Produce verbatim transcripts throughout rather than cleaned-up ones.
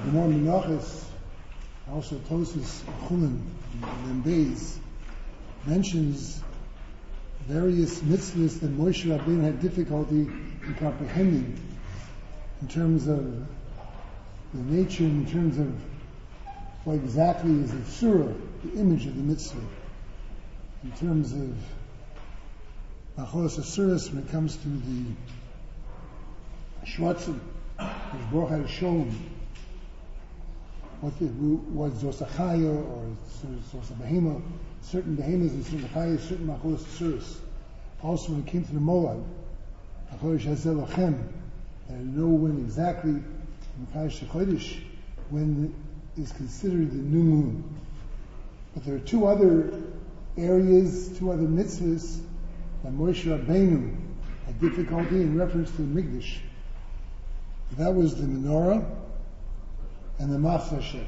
Gemara Menachos, also Tosis Chulin and Beis, mentions various mitzvahs that Moshe Rabbeinu had difficulty in comprehending in terms of the nature, in terms of what exactly is the surah, the image of the mitzvah, in terms of Machoros Asuras when it comes to the Shvatzim, which Baruch had shown what the, was Zosachaya or Zosabahima, certain behemoths and certain chayas, certain Machoros Asuras. Also when it came to the Moab, Machoros Hazel Lachem, and know when exactly in Chayish Chodesh when is considered the new moon. But there are two other areas, two other mitzvahs that Moshe Rabbeinu had difficulty in reference to the Mikdash. That was the menorah and the Machzah Shekel.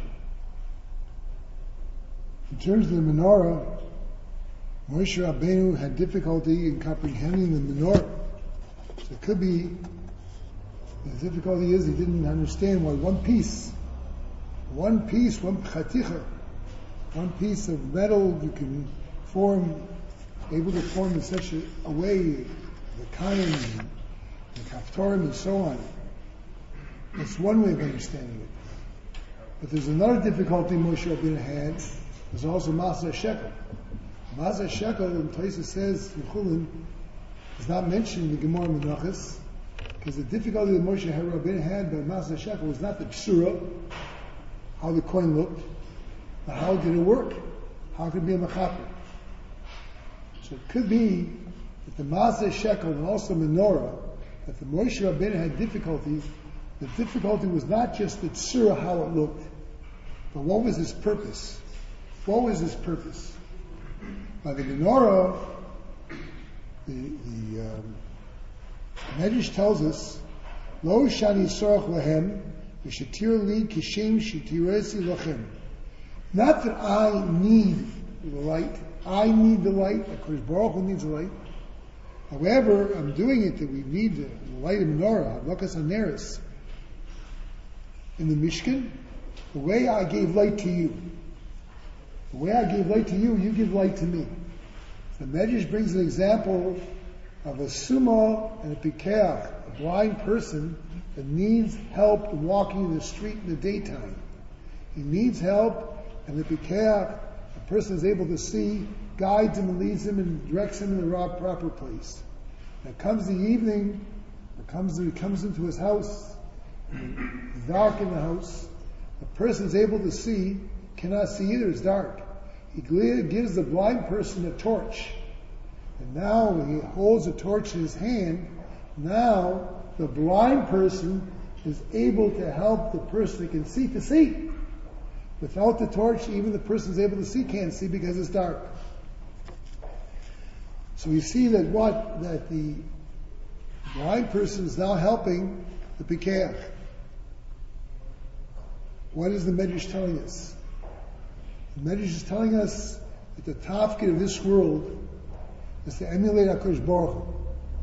In terms of the menorah, Moshe Rabbeinu had difficulty in comprehending the menorah. So it could be, the difficulty is he didn't understand why one piece, one piece, one chaticha, one piece of metal you can form, able to form in such a, a way, the kanim, the kaftorim, and so on. That's one way of understanding it. But there's another difficulty Moshe Rabbeinu had. There's also Masa Shekel. Masa Shekel, in places says Yechulin, is not mentioned in the Gemara Menachos, because the difficulty that Moshe Rabbeinu had by Masa Shekel was not the ksura, how the coin looked, but how did it work? How could it be a mechaper? So it could be that the Masa Shekel and also menorah, that the Moshe Rabbeinu had difficulty. The difficulty was not just the tzura, how it looked, but what was its purpose? What was its purpose? By the menorah, the, the um, Medrash tells us, Lo shani sorach lahem, v'shatir li kishem shitiresi lachem. Not that I need the light, I need the light, of course Baruch Hu needs the light. However, I'm doing it that we need the light of menorah, Hadlakas Haneres. In the Mishkan, the way I gave light to you, the way I gave light to you, you give light to me. The Medrash brings an example of a sumo and a pikeach, a blind person that needs help walking in the street in the daytime. He needs help, and the pikeach, the person is able to see, guides him and leads him and directs him in the proper place. And it comes the evening, it comes, he comes into his house, it's dark in the house. The person is able to see, cannot see either, it's dark. He gives the blind person a torch. And now when he holds the torch in his hand, now the blind person is able to help the person that can see to see. Without the torch, even the person who's able to see can't see because it's dark. So we see that what? That the blind person is now helping the pikeach. What is the Medrash telling us? The Medrash is telling us that the tafkid of this world is to emulate HaKadosh Baruch Hu.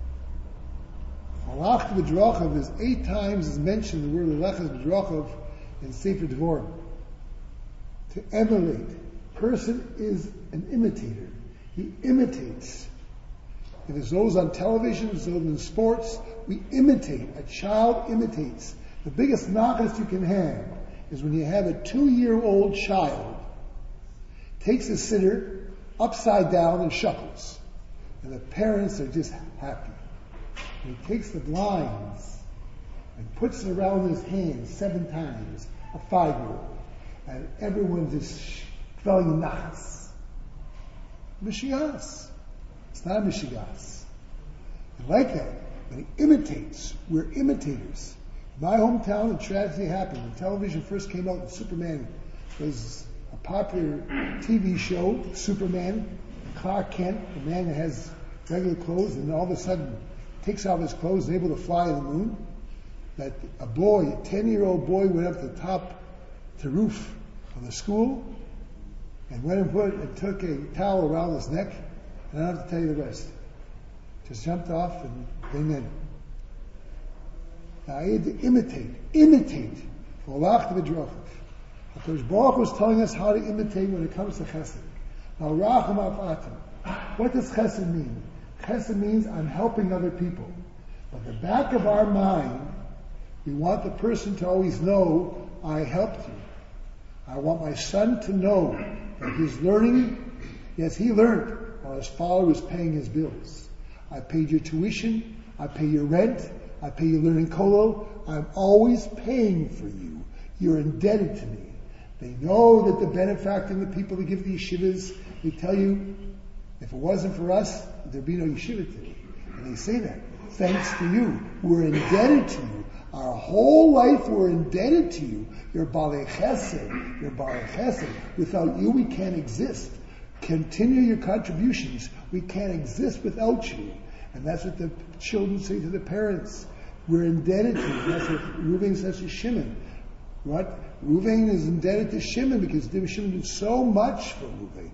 Halach v'drachav is eight times is mentioned the word halachas v'drachav in Sefer Devarim. To emulate. Person is an imitator. He imitates. If it's those on television, it's those in sports, we imitate. A child imitates. The biggest knockout you can have is when you have a two-year-old child takes a sitter upside down and shuffles. And the parents are just happy. And he takes the blinds and puts it around his hands seven times, a five-year-old. And everyone just spelling nachas. Mishigas. It's not a mishigas. And like that, when he imitates, we're imitators. In my hometown, a tragedy happened. When television first came out, Superman was a popular T V show, Superman, Clark Kent, the man that has regular clothes, and all of a sudden takes off his clothes and is able to fly to the moon. That a boy, a ten-year-old boy, went up to the top, to the roof of the school, and went and put and took a towel around his neck, and I don't have to tell you the rest. Just jumped off and went in. Now I had to imitate, imitate V'olachta v'drochav. HaKadosh Baruch Hu is telling us how to imitate when it comes to chesed. Now, racham afatim. What does chesed mean? Chesed means I'm helping other people. But the back of our mind, we want the person to always know, I helped you. I want my son to know that he's learning. Yes, he learned while his father was paying his bills. I paid your tuition. I pay your rent. I pay your learning kolo. I'm always paying for you. You're indebted to me. They know that the benefactor and the people that give the yeshivas, they tell you, if it wasn't for us, there'd be no yeshiva today. And they say that. Thanks to you. We're indebted to you. Our whole life we're indebted to you. You're Balei Chesed. You're Balei Chesed. Without you we can't exist. Continue your contributions. We can't exist without you. And that's what the children say to the parents. We're indebted to you. That's what Reuven says to Shimon. What? Reuven is indebted to Shimon because Shimon did so much for Reuven.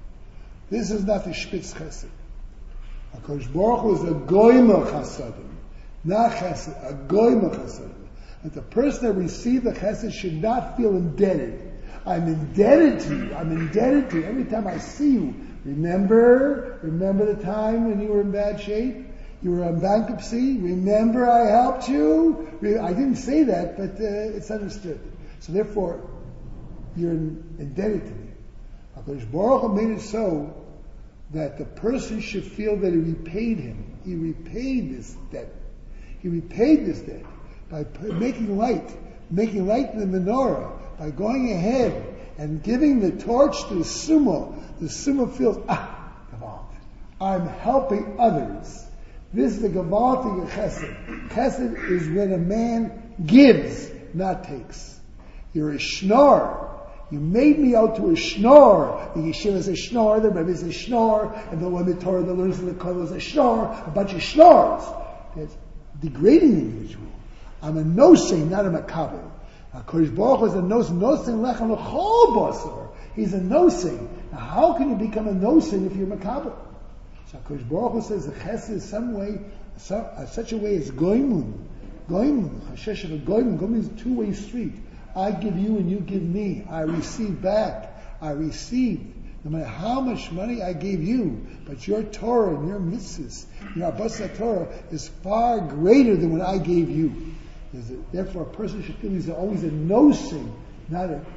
This is not the Spitz Chesed. HaKadosh Baruch Hu is a goyim chasadim. Not chesed, a goyim chesed. That the person that received the chesed should not feel indebted. I'm indebted to you. I'm indebted to you. Every time I see you, remember, remember the time when you were in bad shape? You were in bankruptcy? Remember I helped you? I didn't say that, but uh, it's understood. So therefore, you're indebted to me. HaKadosh Baruch Hu made it so that the person should feel that he repaid him. He repaid this debt. He repaid this debt by making light, making light in the menorah, by going ahead and giving the torch to the sumo. The sumo feels, ah, Gavalt, I'm helping others. This is the Gavalti of Chesed. Chesed is when a man gives, not takes. You're a schnorr. You made me out to a schnorr. The yeshiva is a schnorr, the rebbe is a schnorr, and the one the Torah that learns in the kollel is a schnorr, a bunch of schnorrs. That's degrading the individual. I'm a nosing, not a makabel. HaKadosh Baruch Hu is a nosing, nosing lechem l'chol basar. He's a nosing. Now how can you become a nosing if you're makabel? So HaKadosh Baruch Hu says the chesed is some way, some, uh, such a way as goimun. Goimun, chashesh of a goimun. Goimun is a two-way street. I give you and you give me. I receive back. I receive. No matter how much money I gave you, but your Torah and your mitzvahs, your Abbas Torah is far greater than what I gave you. Therefore, a person should feel he's always a nosing, not a,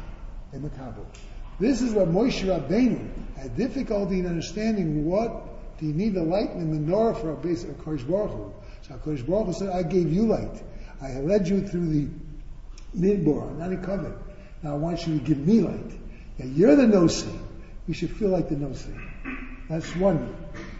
a makabel. This is what Moshe Rabbeinu had difficulty in understanding. What do you need the light in the menorah for a base of Kodesh Baruch Hu? So Kodesh Baruch Hu said, I gave you light. I led you through the midbar, not a covet. Now I want you to give me light. Now you're the nosing. You should feel like the nosing. That's one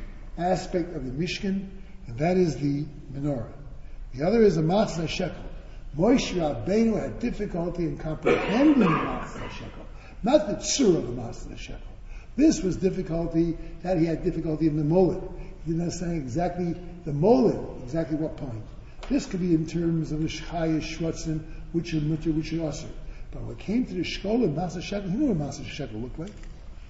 aspect of the Mishkan, and that is the menorah. The other is the Matzah Shekel. Moshe Rabbeinu had difficulty in comprehending the Matzah Shekel, not the tzur of the Matzah Shekel. This was difficulty that he had difficulty in the moled. He didn't understand exactly the moled, exactly what point. This could be in terms of the Shchaya, Shvatzim, which are mutter, which are usher. But when it came to the Shkol of Matzah Shekel, he knew what Matzah Shekel looked like.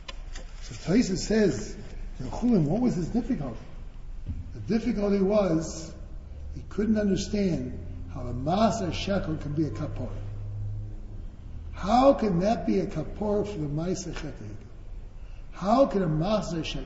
So Taisa says, what was his difficulty? The difficulty was he couldn't understand how a Matzah Shekel can be a kapor. How can that be a kapor for the Maaseh Shekel? How can a Matzah Shekel?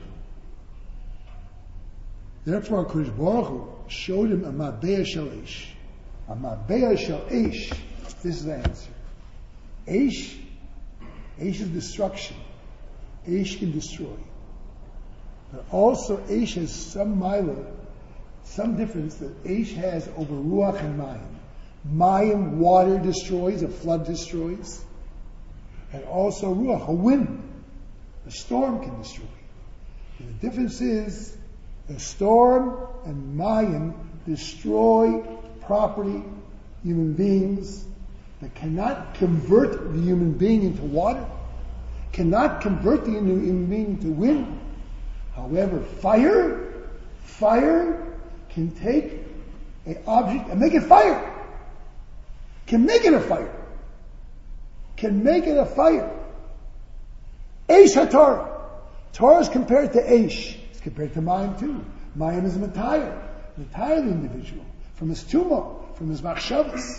Therefore, Kodesh Baruch Hu showed him a Mabeah Shel Eish. A Mabeah Shel Eish. This is the answer. Eish, Eish is destruction. Eish can destroy. But also Eish has some milah, some difference that Eish has over Ruach and Mayim. Mayim, water destroys, a flood destroys. And also Ruach, a wind, a storm can destroy. And the difference is, a storm and Mayim destroy property, human beings, that cannot convert the human being into water, cannot convert the human being into wind. However, fire, fire can take an object and make it fire. Can make it a fire. Can make it a fire. Eish HaTorah. Torah is compared to Eish. It's compared to Mayim too. Mayim is a Matayr. Matayr the individual. From his tumah, from his machshavas.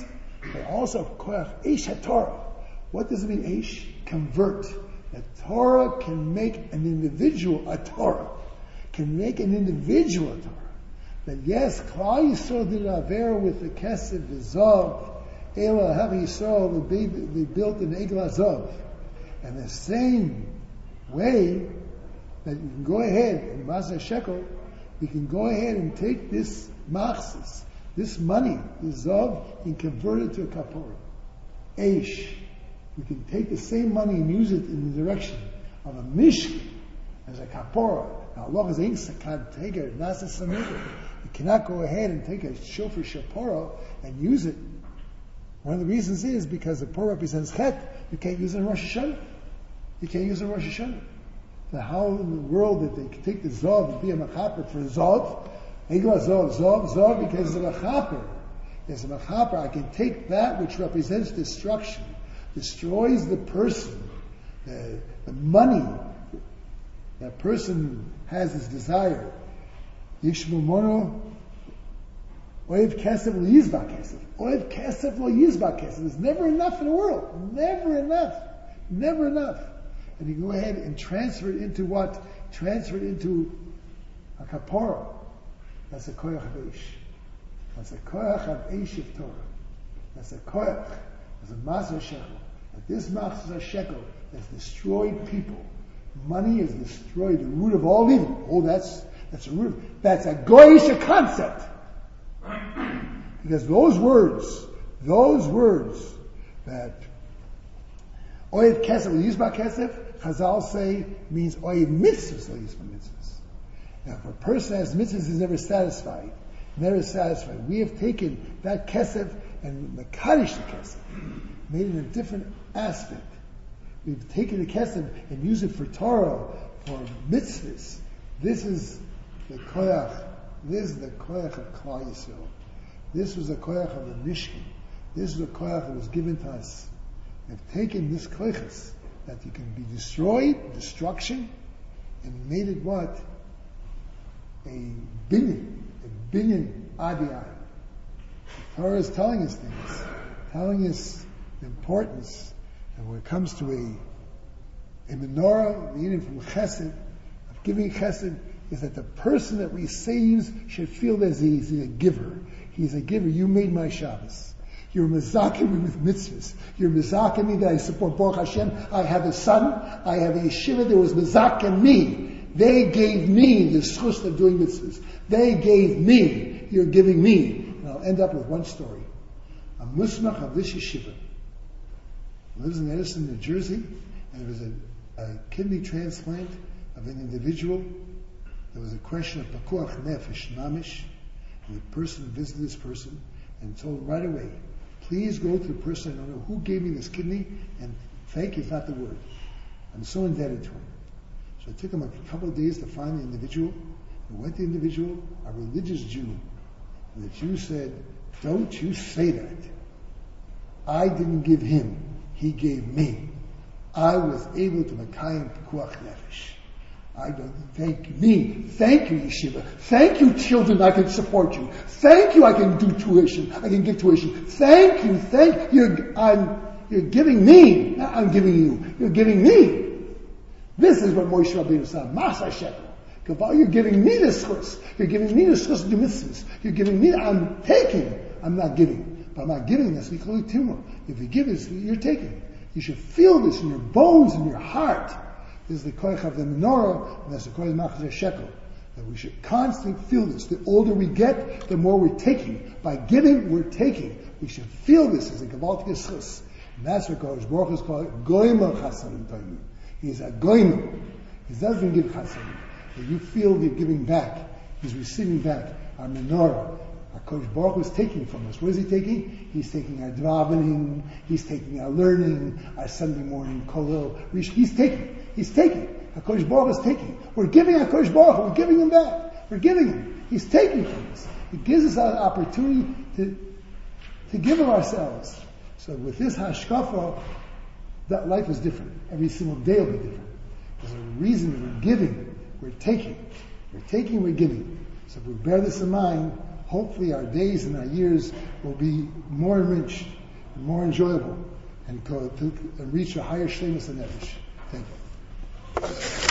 but also koach eish haTorah. What does it mean, eish? Convert. The Torah can make an individual a Torah, can make an individual a Torah. That yes, Klal Yisrael did Avera with the Kesef, the Zav, Ela Havi Yisrael, they built an Egel Zav. And the same way that you can go ahead, in Masa Shekel, you can go ahead and take this machzis, this money, this Zav, and convert it to a Kapora. Eish. We can take the same money and use it in the direction of a Mishkan as a Kapora. Now, Allah is ain't can't take it, Nasa Samir. You cannot go ahead and take a Shofar Shapora and use it. One of the reasons is because the Por represents Chet. You can't use it in Rosh Hashanah. You can't use it in Rosh Hashanah. So how in the world that they can take the Zav and be a Machaper for Zav? Egla Zav, Zav, Zav, because it's a Machaper. It's a Machaper. I can take that which represents destruction, destroys the person, the, the money that person has his desire. Yishmu mono, oiv kesef lo yizba kesef. Oiv kesef lo yizba kesef. There's never enough in the world. Never enough. Never enough. And you go ahead and transfer it into what? Transfer it into a kapora. That's a koyach of eish. That's a koyach of eish of Torah. That's a koyach. That's a maser shekel. That this maser shekel has destroyed people. Money has destroyed the root of all evil. Oh, that's that's a root. That's a goyish concept. Because those words, those words that oiv kesef yizba kesef, Chazal say means oiv mitzvahs yizba mitzvahs. Now, if a person has mitzvahs, is never satisfied. Never satisfied. We have taken that kesef and mekadosh the kesef, made it a different aspect. We've taken the kesef and used it for Torah, for mitzvahs. This is the koyach. This is the koyach of Klal Yisrael. This was the koyach of the Mishkan. This is the koyach that was given to us. We've taken this koyachas that you can be destroyed, destruction, and made it what? A binyan, a binyan adiyai. The Torah is telling us things, telling us the importance. And when it comes to a, a menorah, meaning from chesed, of giving chesed, is that the person that receives should feel that he's a giver. He's a giver. You made my Shabbos. You're mazakim me with mitzvahs. You're mazakim me that I support Baruch Hashem. I have a son. I have a yeshiva that was mazakim me. They gave me the schus of doing mitzvahs. They gave me. You're giving me. And I'll end up with one story. A musmach of this yeshiva lives in Edison, New Jersey, and there was a, a kidney transplant of an individual. There was a question of pakuach nefesh mamish, and the person visited this person and told right away, please go to the person, I don't know who gave me this kidney, and thank you is not the word. I'm so indebted to him. So it took him a couple of days to find the individual. He went to the individual, a religious Jew, and the Jew said, don't you say that. I didn't give him. He gave me. I was able to Makayim Pekuach Nefesh. I don't thank me. Thank you, Yeshiva. Thank you, children, I can support you. Thank you, I can do tuition. I can give tuition. Thank you, thank you. I'm, you're giving me. Not I'm giving you. You're giving me. This is what Moshe Rabbeinu said. Masa Shekel. You're giving me the schus. You're giving me the schus to do mitzvahs. You're giving me, I'm taking. I'm not giving. But I'm not giving this. We call it timur. If you give this, you're taking. You should feel this in your bones, in your heart. This is the koich of the menorah, and that's the koich of machzor shekel. That we should constantly feel this. The older we get, the more we're taking. By giving, we're taking. We should feel this as a gavaltik schus. And that's what Kodesh Baruch Hu is called goyim chasadim toimim. He's a goyim. He doesn't give chasadim. But you feel you're giving back. He's receiving back our menorah. Our Kodesh Baruch Hu is taking from us. What is he taking? He's taking our davening. He's taking our learning, our Sunday morning kolel. He's taking. He's taking. Our Kodesh Baruch Hu is taking. We're giving our Kodesh Baruch Hu. We're giving him back. We're giving him. He's taking from us. He gives us an opportunity to to give of ourselves. So with this hashkafa, that life is different. Every single day will be different. There's a reason we're giving. We're taking. We're taking. We're giving. So if we bear this in mind, hopefully our days and our years will be more enriched more enjoyable, and, go to, and reach a higher shlemus and nefesh. Thank you.